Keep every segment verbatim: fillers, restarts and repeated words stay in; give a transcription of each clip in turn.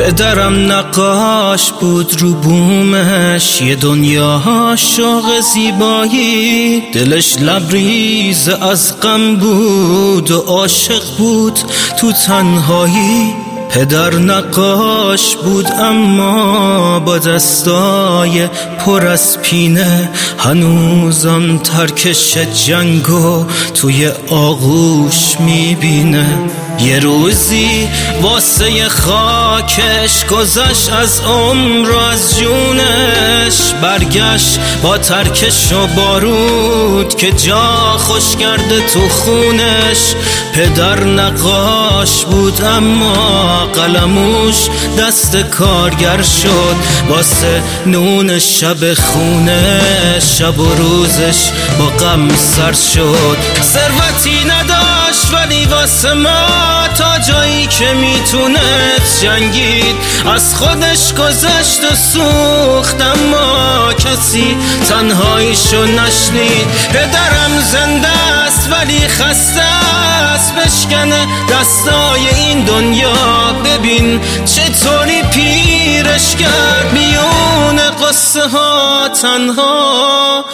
پدرم نقاش بود رو بومش، یه دنیا عاشق زیبایی، دلش لبریز از غم بود و عاشق بود تو تنهایی. پدر نقاش بود اما با دستای پر از پینه، هنوزم ترکش جنگو توی آغوش میبینه. یه روزی واسه خاکش گذشت از عمر و از جونش، برگشت با ترکش و بارود که جا خوش کرده تو خونش. پدر نقاش بود اما قلموش دست کارگر شد، واسه نون شب خونه شب و روزش با غم سر شد. ثروتی نداشت ولی واسه ما تا جایی که میتونست جنگید، از خودش گذشت و سوخت اما کسی تنهاییشو نشنید. پدرم زنده است ولی خسته است، بشکنه دستای این دنیا، ببین چطوری پیرش کرد میون قصه ها تنها.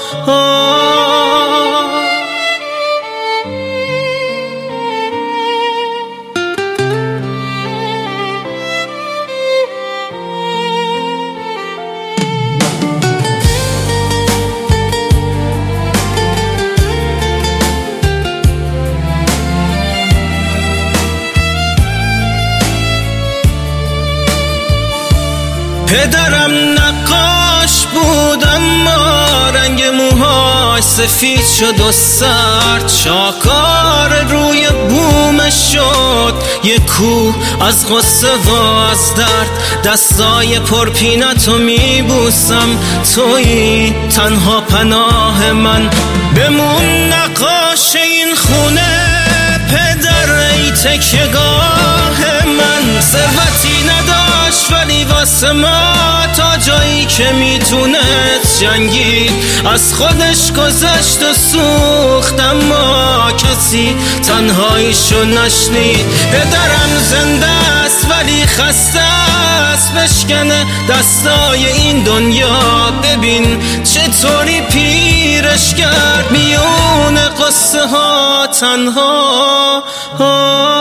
پدرم نقاش بود اما رنگ موهاش سفید شد و سرد، شاکار روی بومش شد یه کوه از غصه و از درد. دستای پرپینتو میبوسم، تویی تنها پناه من، بمون نقاش این خونه، پدر ای تکیه‌گاه من. ثروتی نداشت ولی واسه ما تا جایی که میتونست جنگید، از خودش گذشت و سوخت اما کسی تنهاییشو نشنید. پدرم زنده است ولی خسته است، بشکنه دستای این دنیا، ببین چطوری پیرش کرد میون قصه ها تنها.